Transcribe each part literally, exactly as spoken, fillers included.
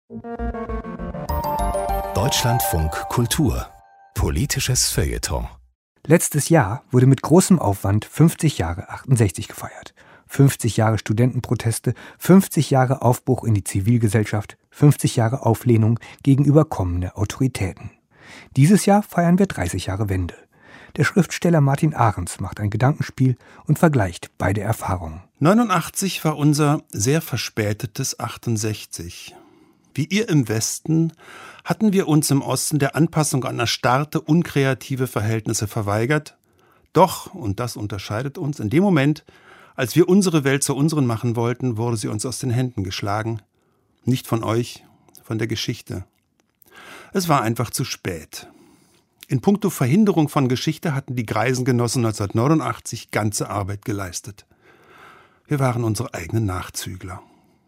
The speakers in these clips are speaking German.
Deutschlandfunk Kultur. Politisches Feuilleton. Letztes Jahr wurde mit großem Aufwand fünfzig Jahre achtundsechzig gefeiert. fünfzig Jahre Studentenproteste, fünfzig Jahre Aufbruch in die Zivilgesellschaft, fünfzig Jahre Auflehnung gegenüber kommenden Autoritäten. Dieses Jahr feiern wir dreißig Jahre Wende. Der Schriftsteller Martin Ahrens macht ein Gedankenspiel und vergleicht beide Erfahrungen. neunundachtzig war unser sehr verspätetes achtundsechzig. Wie ihr im Westen hatten wir uns im Osten der Anpassung an erstarrte, unkreative Verhältnisse verweigert. Doch, und das unterscheidet uns, in dem Moment, als wir unsere Welt zur unseren machen wollten, wurde sie uns aus den Händen geschlagen. Nicht von euch, von der Geschichte. Es war einfach zu spät. In puncto Verhinderung von Geschichte hatten die Greisengenossen neunzehnhundertneunundachtzig ganze Arbeit geleistet. Wir waren unsere eigenen Nachzügler.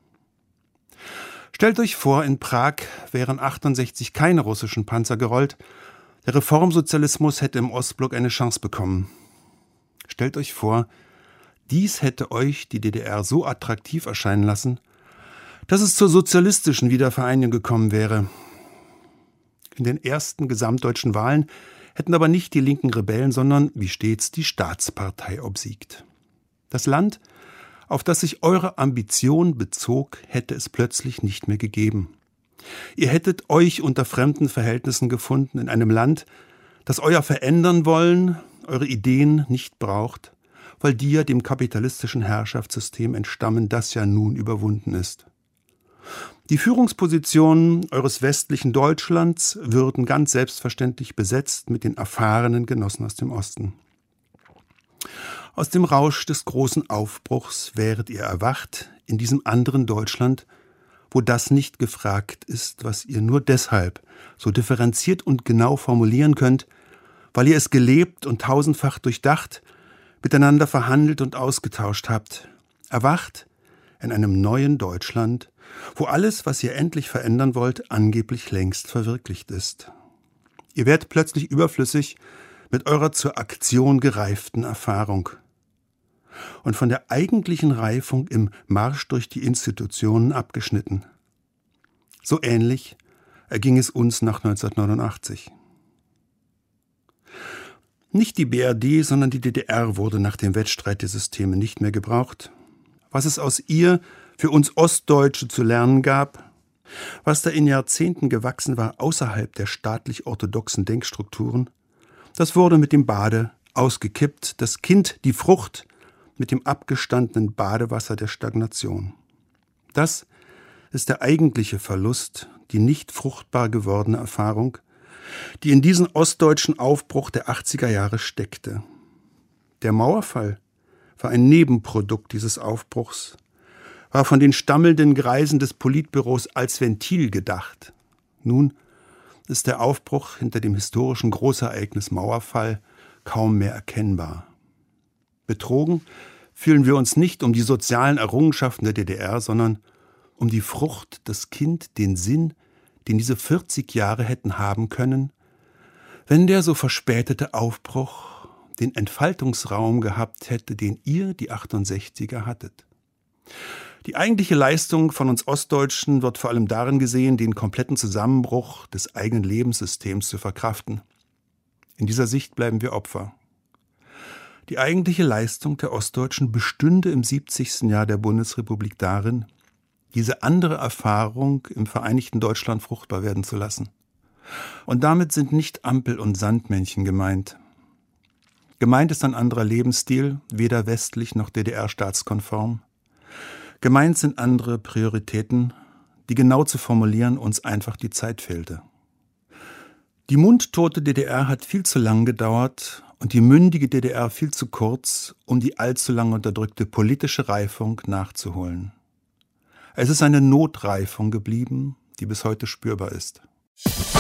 Stellt euch vor, in Prag wären achtundsechzig keine russischen Panzer gerollt. Der Reformsozialismus hätte im Ostblock eine Chance bekommen. Stellt euch vor, dies hätte euch die D D R so attraktiv erscheinen lassen, dass es zur sozialistischen Wiedervereinigung gekommen wäre. In den ersten gesamtdeutschen Wahlen hätten aber nicht die linken Rebellen, sondern, wie stets, die Staatspartei obsiegt. Das Land, auf das sich eure Ambition bezog, hätte es plötzlich nicht mehr gegeben. Ihr hättet euch unter fremden Verhältnissen gefunden in einem Land, das euer Verändern wollen, eure Ideen nicht braucht, weil die ja dem kapitalistischen Herrschaftssystem entstammen, das ja nun überwunden ist. Die Führungspositionen eures westlichen Deutschlands würden ganz selbstverständlich besetzt mit den erfahrenen Genossen aus dem Osten. Aus dem Rausch des großen Aufbruchs wäret ihr erwacht in diesem anderen Deutschland, wo das nicht gefragt ist, was ihr nur deshalb so differenziert und genau formulieren könnt, weil ihr es gelebt und tausendfach durchdacht, miteinander verhandelt und ausgetauscht habt. Erwacht in einem neuen Deutschland, wo alles, was ihr endlich verändern wollt, angeblich längst verwirklicht ist. Ihr werdet plötzlich überflüssig mit eurer zur Aktion gereiften Erfahrung. Und von der eigentlichen Reifung im Marsch durch die Institutionen abgeschnitten. So ähnlich erging es uns nach neunzehnhundertneunundachtzig. Nicht die B R D, sondern die D D R wurde nach dem Wettstreit der Systeme nicht mehr gebraucht. Was es aus ihr für uns Ostdeutsche zu lernen gab, was da in Jahrzehnten gewachsen war außerhalb der staatlich-orthodoxen Denkstrukturen, das wurde mit dem Bade ausgekippt, das Kind, die Frucht, mit dem abgestandenen Badewasser der Stagnation. Das ist der eigentliche Verlust, die nicht fruchtbar gewordene Erfahrung, die in diesen ostdeutschen Aufbruch der achtziger Jahre steckte. Der Mauerfall war ein Nebenprodukt dieses Aufbruchs, war von den stammelnden Greisen des Politbüros als Ventil gedacht. Nun ist der Aufbruch hinter dem historischen Großereignis Mauerfall kaum mehr erkennbar. Betrogen fühlen wir uns nicht um die sozialen Errungenschaften der D D R, sondern um die Frucht, das Kind, den Sinn, den diese vierzig Jahre hätten haben können, wenn der so verspätete Aufbruch den Entfaltungsraum gehabt hätte, den ihr, die achtundsechziger, hattet. Die eigentliche Leistung von uns Ostdeutschen wird vor allem darin gesehen, den kompletten Zusammenbruch des eigenen Lebenssystems zu verkraften. In dieser Sicht bleiben wir Opfer. Die eigentliche Leistung der Ostdeutschen bestünde im siebzigsten Jahr der Bundesrepublik darin, diese andere Erfahrung im vereinigten Deutschland fruchtbar werden zu lassen. Und damit sind nicht Ampel- und Sandmännchen gemeint. Gemeint ist ein anderer Lebensstil, weder westlich noch D D R-staatskonform. Gemeint sind andere Prioritäten, die genau zu formulieren uns einfach die Zeit fehlte. Die mundtote D D R hat viel zu lang gedauert und die mündige D D R viel zu kurz, um die allzu lange unterdrückte politische Reifung nachzuholen. Es ist eine Notreifung geblieben, die bis heute spürbar ist.